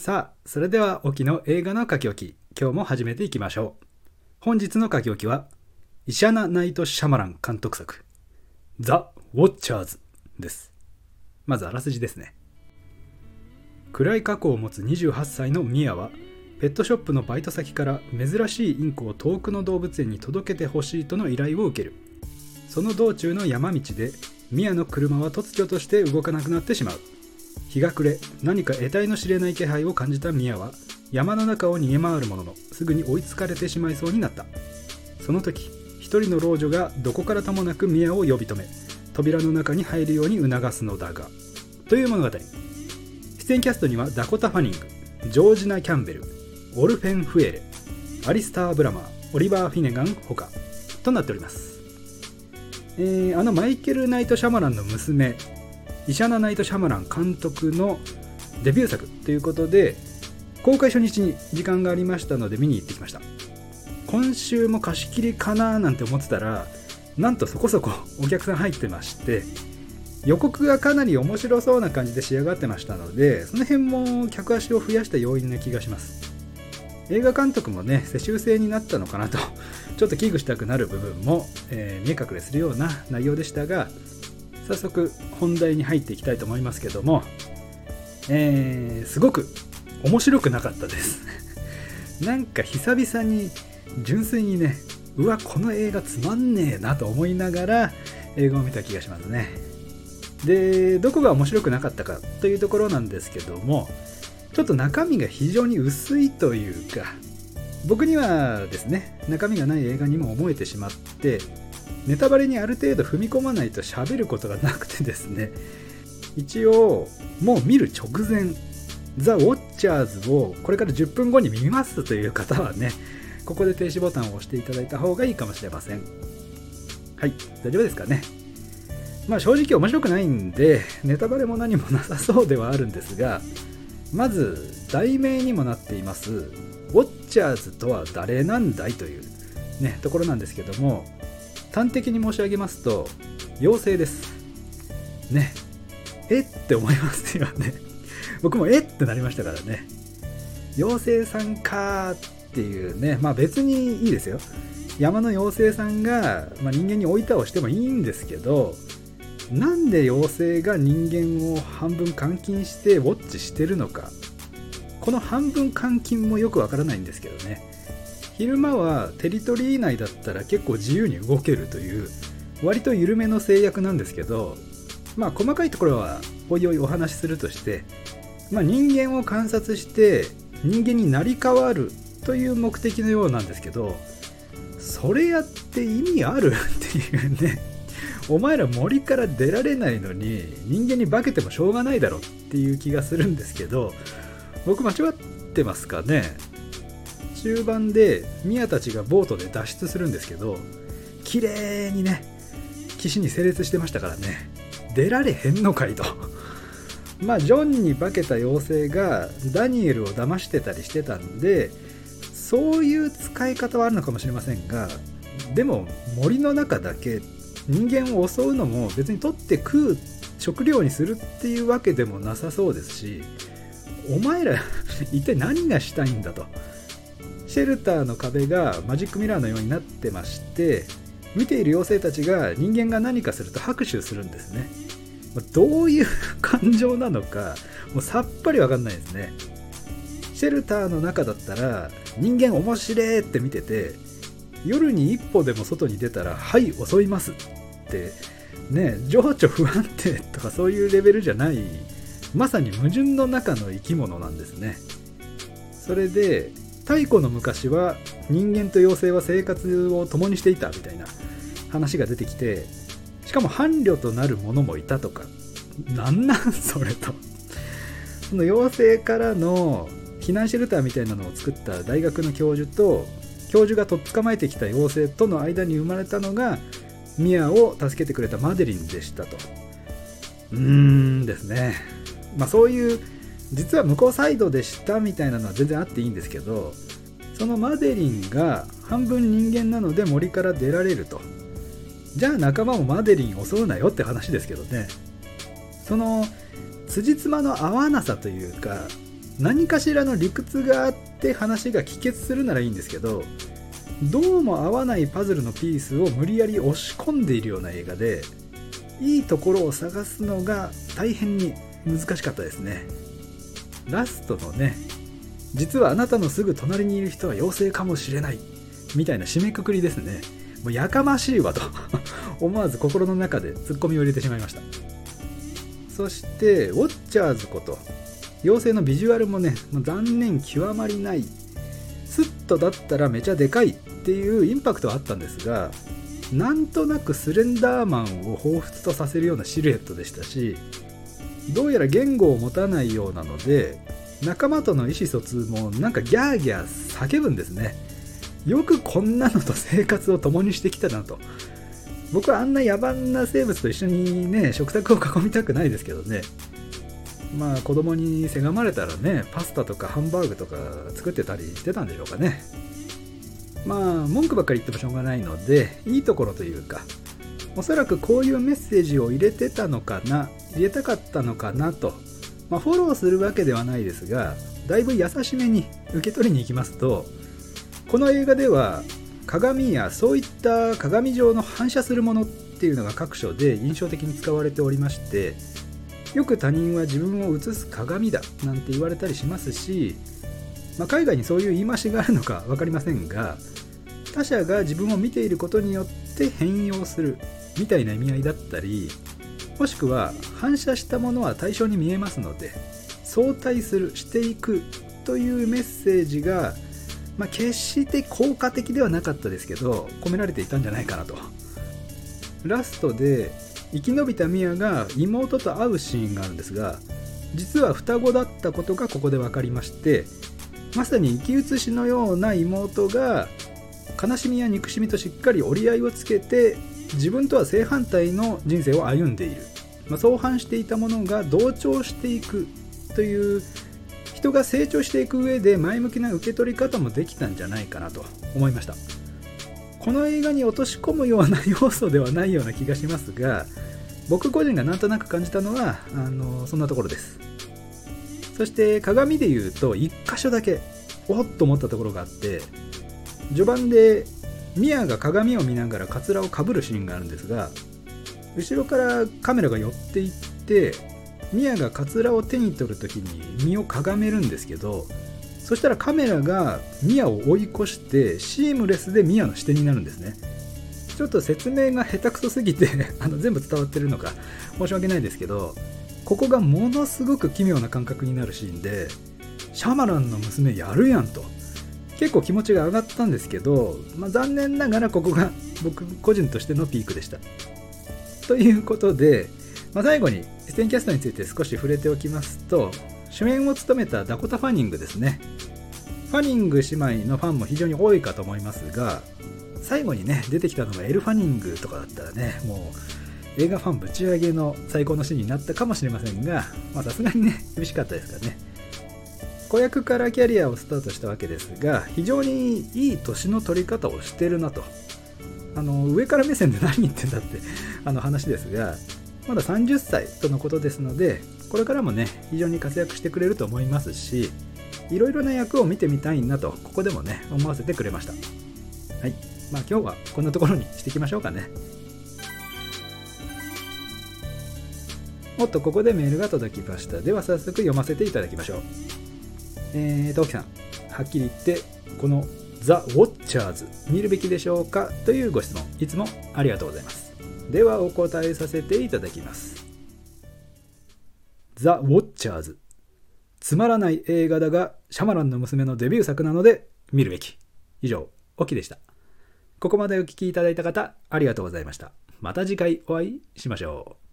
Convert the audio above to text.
さあ、それでは沖の映画の書き置き、今日も始めていきましょう。本日の書き置きは、イシャナ・ナイト・シャマラン監督作、ザ・ウォッチャーズです。まずあらすじですね。暗い過去を持つ28歳のミアは、ペットショップのバイト先から珍しいインコを遠くの動物園に届けてほしいとの依頼を受ける。その道中の山道で、ミアの車は突如として動かなくなってしまう。日が暮れ、何か得体の知れない気配を感じたミアは山の中を逃げ回るものの、すぐに追いつかれてしまいそうになった。その時、一人の老女がどこからともなくミアを呼び止め、扉の中に入るように促すのだが、という物語。出演キャストにはダコタ・ファニング、ジョージナ・キャンベル、オルフェン・フエレ、アリスター・ブラマー、オリバー・フィネガンほかとなっております。マイケル・ナイト・シャマランの娘、イシャナ・ナイト・シャマラン監督のデビュー作ということで、公開初日に時間がありましたので見に行ってきました。今週も貸し切りかななんて思ってたら、なんとそこそこお客さん入ってまして、予告がかなり面白そうな感じで仕上がってましたので、その辺も客足を増やした要因な気がします。映画監督もね、世襲制になったのかなとちょっと危惧したくなる部分も、見え隠れするような内容でしたが、早速本題に入っていきたいと思いますけども、すごく面白くなかったですなんか久々に純粋にね、うわこの映画つまんねえなと思いながら映画を見た気がしますね。で、どこが面白くなかったかというところなんですけども、ちょっと中身が非常に薄いというか、僕にはですね、中身がない映画にも思えてしまって、ネタバレにある程度踏み込まないと喋ることがなくてですね、一応もう見る直前、ザ・ウォッチャーズをこれから10分後に見ますという方はね、ここで停止ボタンを押していただいた方がいいかもしれません。はい、大丈夫ですかね。正直面白くないんでネタバレも何もなさそうではあるんですが、まず題名にもなっていますウォッチャーズとは誰なんだいというね、ところなんですけども、端的に申し上げますと妖精ですね。って思いますよね僕もってなりましたからね。妖精さんかっていうね、別にいいですよ。山の妖精さんが、人間に追い倒してもいいんですけど、なんで妖精が人間を半分監禁してウォッチしてるのか、この半分監禁もよくわからないんですけどね。昼間はテリトリー内だったら結構自由に動けるという割と緩めの制約なんですけど、細かいところはおいおいお話しするとして、人間を観察して人間になり変わるという目的のようなんですけど、それやって意味あるっていうね、お前ら森から出られないのに人間に化けてもしょうがないだろっていう気がするんですけど、僕間違ってますかね。中盤でミヤたちがボートで脱出するんですけど、綺麗にね岸に整列してましたからね、出られへんのかいとジョンに化けた妖精がダニエルを騙してたりしてたんで、そういう使い方はあるのかもしれませんが、でも森の中だけ人間を襲うのも別に取って食う食料にするっていうわけでもなさそうですし、お前ら一体何がしたいんだと。シェルターの壁がマジックミラーのようになってまして、見ている妖精たちが人間が何かすると拍手するんですね。どういう感情なのかもうさっぱりわかんないですね。シェルターの中だったら人間面白いって見てて、夜に一歩でも外に出たらはい襲いますってね、情緒不安定とかそういうレベルじゃない、まさに矛盾の中の生き物なんですね。それで太古の昔は人間と妖精は生活を共にしていたみたいな話が出てきて、しかも伴侶となる者もいたとか、なんそれと。その妖精からの避難シェルターみたいなのを作った大学の教授と、教授がとっ捕まえてきた妖精との間に生まれたのがミアを助けてくれたマデリンでしたと。ですね。そういう実は向こうサイドでしたみたいなのは全然あっていいんですけど、そのマデリンが半分人間なので森から出られると。じゃあ仲間もマデリン襲うなよって話ですけどね。その辻褄の合わなさというか、 何かしらの理屈があって話が帰結するならいいんですけど、どうも合わないパズルのピースを無理やり押し込んでいるような映画で、いいところを探すのが大変に難しかったですね。ラストのね、実はあなたのすぐ隣にいる人は妖精かもしれないみたいな締めくくりですね。もうやかましいわと思わず心の中でツッコミを入れてしまいました。そしてウォッチャーズこと妖精のビジュアルもね、もう残念極まりない。スッとだったらめちゃでかいっていうインパクトはあったんですが、なんとなくスレンダーマンを彷彿とさせるようなシルエットでしたし、どうやら言語を持たないようなので、仲間との意思疎通もなんかギャーギャー叫ぶんですね。よくこんなのと生活を共にしてきたなと。僕はあんな野蛮な生物と一緒にね、食卓を囲みたくないですけどね。まあ子供にせがまれたらね、パスタとかハンバーグとか作ってたりしてたんでしょうかね。まあ文句ばっかり言ってもしょうがないので、いいところというか、おそらくこういうメッセージを入れてたのかな、入れたかったのかなと、フォローするわけではないですが、だいぶ優しめに受け取りに行きますと、この映画では鏡やそういった鏡状の反射するものっていうのが各所で印象的に使われておりまして、よく他人は自分を映す鏡だなんて言われたりしますし、海外にそういう言い回しがあるのか分かりませんが、他者が自分を見ていることによって変容するみたいな意味合いだったり、もしくは反射したものは対象に見えますので相対するしていくというメッセージが、決して効果的ではなかったですけど込められていたんじゃないかなと。ラストで生き延びたミアが妹と会うシーンがあるんですが、実は双子だったことがここで分かりまして、まさに生き写しのような妹が悲しみや憎しみとしっかり折り合いをつけて自分とは正反対の人生を歩んでいる、相反していたものが同調していくという、人が成長していく上で前向きな受け取り方もできたんじゃないかなと思いました。この映画に落とし込むような要素ではないような気がしますが、僕個人がなんとなく感じたのはそんなところです。そして鏡で言うと1箇所だけおっと思ったところがあって、序盤でミアが鏡を見ながらカツラをかぶるシーンがあるんですが、後ろからカメラが寄っていってミアがカツラを手に取るときに身をかがめるんですけど、そしたらカメラがミアを追い越してシームレスでミアの視点になるんですね。ちょっと説明が下手くそすぎて全部伝わってるのか申し訳ないですけど、ここがものすごく奇妙な感覚になるシーンで、シャマランの娘やるやんと結構気持ちが上がったんですけど、残念ながらここが僕個人としてのピークでした。ということで、最後に出演キャストについて少し触れておきますと、主演を務めたダコタ・ファニングですね。ファニング姉妹のファンも非常に多いかと思いますが、最後にね出てきたのがエル・ファニングとかだったらね、もう映画ファンぶち上げの最高のシーンになったかもしれませんが、さすがにね厳しかったですからね。子役からキャリアをスタートしたわけですが、非常にいい年の取り方をしてるなと。上から目線で何言ってんだって話ですが、まだ30歳とのことですので、これからもね非常に活躍してくれると思いますし、いろいろな役を見てみたいなとここでもね思わせてくれました。はい、今日はこんなところにしていきましょうかね。おっと、ここでメールが届きました。では早速読ませていただきましょう。トキさん、はっきり言ってこのザ・ウォッチャーズ見るべきでしょうかというご質問、いつもありがとうございます。ではお答えさせていただきます。ザ・ウォッチャーズ、つまらない映画だがシャマランの娘のデビュー作なので見るべき。以上、オキでした。ここまでお聞きいただいた方ありがとうございました。また次回お会いしましょう。